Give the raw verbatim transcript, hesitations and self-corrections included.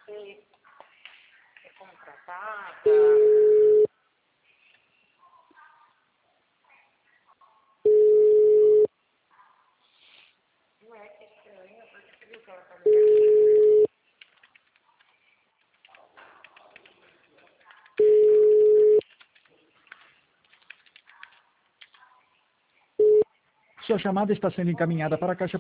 ser é contratada. Não é que é estranho, porque você viu que ela tá ligando? Sua chamada está sendo encaminhada para a caixa